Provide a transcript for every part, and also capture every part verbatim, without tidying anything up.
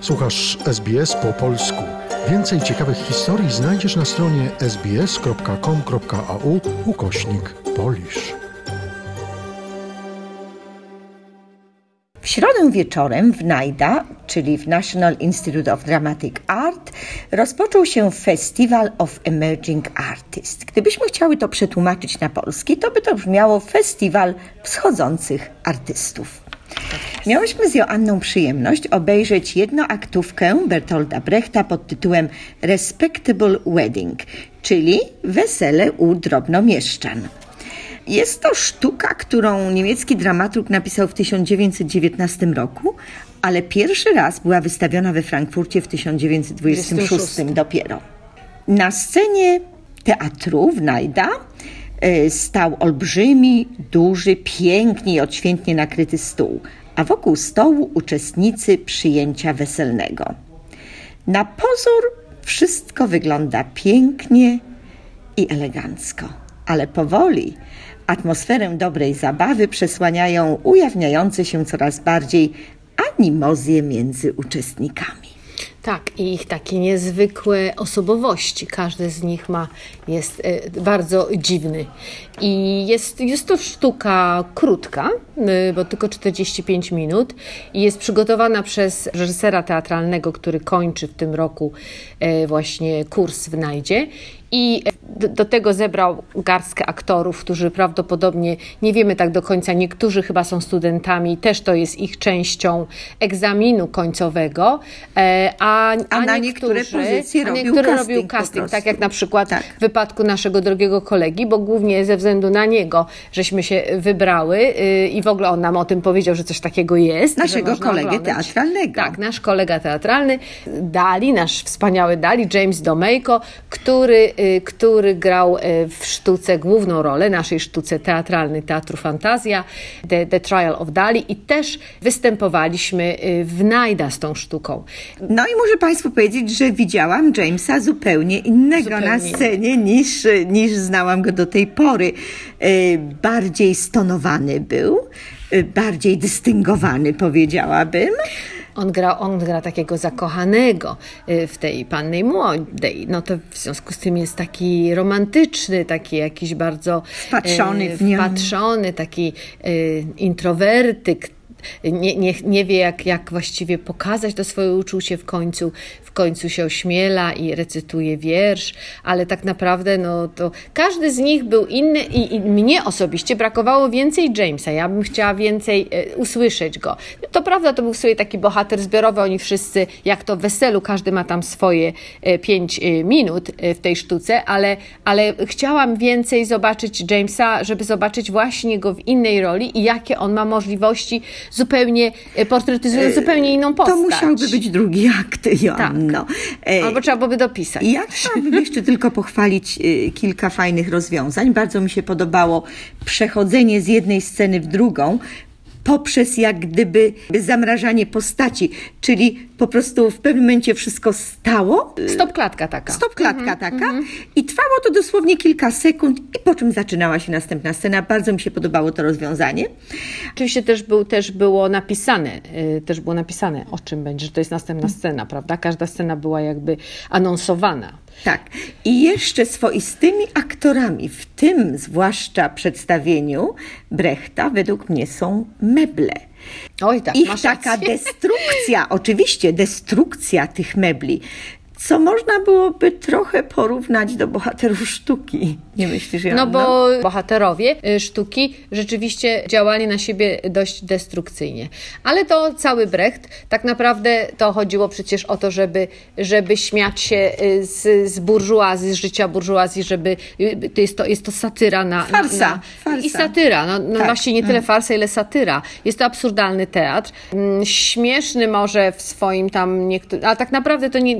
Słuchasz S B S po polsku. Więcej ciekawych historii znajdziesz na stronie sbs.com.au ukośnik Polish. W środę wieczorem w NAIDA, czyli w National Institute of Dramatic Art, rozpoczął się Festival of Emerging Artists. Gdybyśmy chciały to przetłumaczyć na polski, to by to brzmiało Festiwal Wschodzących Artystów. Miałyśmy z Joanną przyjemność obejrzeć jednoaktówkę Bertolda Brechta pod tytułem Respectable Wedding, czyli Wesele u drobnomieszczan. Jest to sztuka, którą niemiecki dramaturg napisał w tysiąc dziewięćset dziewiętnastym roku, ale pierwszy raz była wystawiona we Frankfurcie w tysiąc dziewięćset dwudziestym szóstym dopiero. Na scenie teatru w NAIDA stał olbrzymi, duży, pięknie i odświętnie nakryty stół, a wokół stołu uczestnicy przyjęcia weselnego. Na pozór wszystko wygląda pięknie i elegancko, ale powoli atmosferę dobrej zabawy przesłaniają ujawniające się coraz bardziej animozje między uczestnikami. Tak, i ich takie niezwykłe osobowości. Każdy z nich ma, jest y, bardzo dziwny. I jest, jest to sztuka krótka, y, bo tylko czterdzieści pięć minut i jest przygotowana przez reżysera teatralnego, który kończy w tym roku y, właśnie kurs w NAIDzie. I do, do tego zebrał garstkę aktorów, którzy prawdopodobnie, nie wiemy tak do końca, niektórzy chyba są studentami, też to jest ich częścią egzaminu końcowego, a, a, a na niektóre pozycje a robił niektóre casting, robił casting, tak jak na przykład tak. w wypadku naszego drogiego kolegi, bo głównie ze względu na niego, żeśmy się wybrały yy, i w ogóle on nam o tym powiedział, że coś takiego jest. Naszego kolegę oglądać. teatralnego. Tak, nasz kolega teatralny, Dali, nasz wspaniały Dali, James Domejko, który który grał w sztuce główną rolę, naszej sztuce teatralnej Teatru Fantazja, The, The Trial of Dali, i też występowaliśmy w NAIDA z tą sztuką. No i muszę Państwu powiedzieć, że widziałam Jamesa zupełnie innego zupełnie. na scenie niż, niż znałam go do tej pory. Bardziej stonowany był, bardziej dystyngowany, powiedziałabym. On gra, on gra takiego zakochanego w tej pannie młodej. No to w związku z tym jest taki romantyczny, taki jakiś bardzo wpatrzony w nią. Wpatrzony, taki y, introwertyk. Nie, nie, nie wie, jak, jak właściwie pokazać to swoje uczucie w końcu. W końcu się ośmiela i recytuje wiersz, ale tak naprawdę no to każdy z nich był inny i, i mnie osobiście brakowało więcej Jamesa. Ja bym chciała więcej e, usłyszeć go. To prawda, to był sobie taki bohater zbiorowy, oni wszyscy, jak to w weselu, każdy ma tam swoje e, pięć e, minut e, w tej sztuce, ale, ale chciałam więcej zobaczyć Jamesa, żeby zobaczyć właśnie go w innej roli i jakie on ma możliwości, zupełnie portretyzując zupełnie inną postać. To musiałby być drugi akt, Joanno. Tak. Albo trzeba byłoby dopisać. Ja chciałabym jeszcze tylko pochwalić kilka fajnych rozwiązań. Bardzo mi się podobało przechodzenie z jednej sceny w drugą poprzez jak gdyby zamrażanie postaci, czyli po prostu w pewnym momencie wszystko stało. Stopklatka taka. Stopklatka mhm, taka mhm. I trwało to dosłownie kilka sekund i po czym zaczynała się następna scena. Bardzo mi się podobało to rozwiązanie. Oczywiście też, był, też było napisane, yy, też było napisane o czym będzie, że to jest następna scena, prawda? Każda scena była jakby anonsowana. Tak. I jeszcze swoistymi aktorami, w tym zwłaszcza przedstawieniu Brechta, według mnie są meble. Oj, tak, Ich masz taka rację. destrukcja, oczywiście destrukcja tych mebli, co można byłoby trochę porównać do bohaterów sztuki. Nie myślisz, Joanno? No bo bohaterowie sztuki rzeczywiście działali na siebie dość destrukcyjnie. Ale to cały Brecht, tak naprawdę to chodziło przecież o to, żeby, żeby śmiać się z, z burżuazji, z życia burżuazji, żeby to jest to, jest to satyra na... Farsa. na, na farsa. I satyra. No, no tak. Właściwie nie tyle farsa, ile satyra. Jest to absurdalny teatr. Śmieszny może w swoim tam... Niektóry, ale tak naprawdę to nie, to nie tylko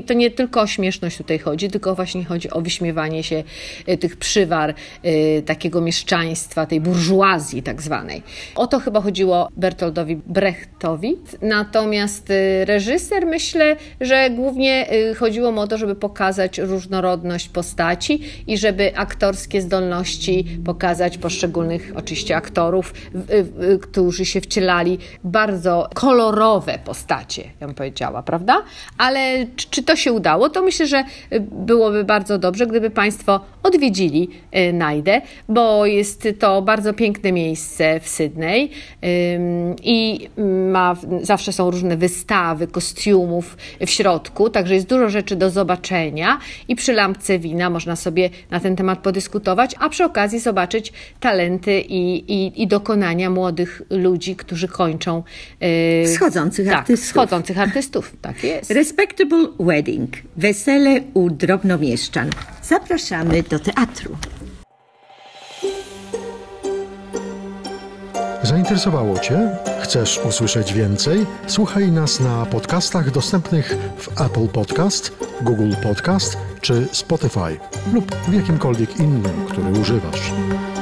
tylko o śmieszność tutaj chodzi, tylko właśnie chodzi o wyśmiewanie się y, tych przywar y, takiego mieszczaństwa, tej burżuazji tak zwanej. O to chyba chodziło Bertoldowi Brechtowi. Natomiast y, reżyser, myślę, że głównie y, chodziło mu o to, żeby pokazać różnorodność postaci i żeby aktorskie zdolności pokazać poszczególnych oczywiście aktorów, y, y, którzy się wcielali bardzo kolorowe postacie, ja bym powiedziała, prawda? Ale czy, czy to się udało? To myślę, że byłoby bardzo dobrze, gdyby Państwo odwiedzili Najdę, bo jest to bardzo piękne miejsce w Sydney i ma, zawsze są różne wystawy kostiumów w środku, także jest dużo rzeczy do zobaczenia i przy lampce wina można sobie na ten temat podyskutować, a przy okazji zobaczyć talenty i, i, i dokonania młodych ludzi, którzy kończą Wschodzących tak, artystów. wschodzących artystów, tak jest. Respectable Wedding. Wesele u drobnomieszczan. Zapraszamy do teatru. Zainteresowało Cię? Chcesz usłyszeć więcej? Słuchaj nas na podcastach dostępnych w Apple Podcast, Google Podcast czy Spotify lub w jakimkolwiek innym, który używasz.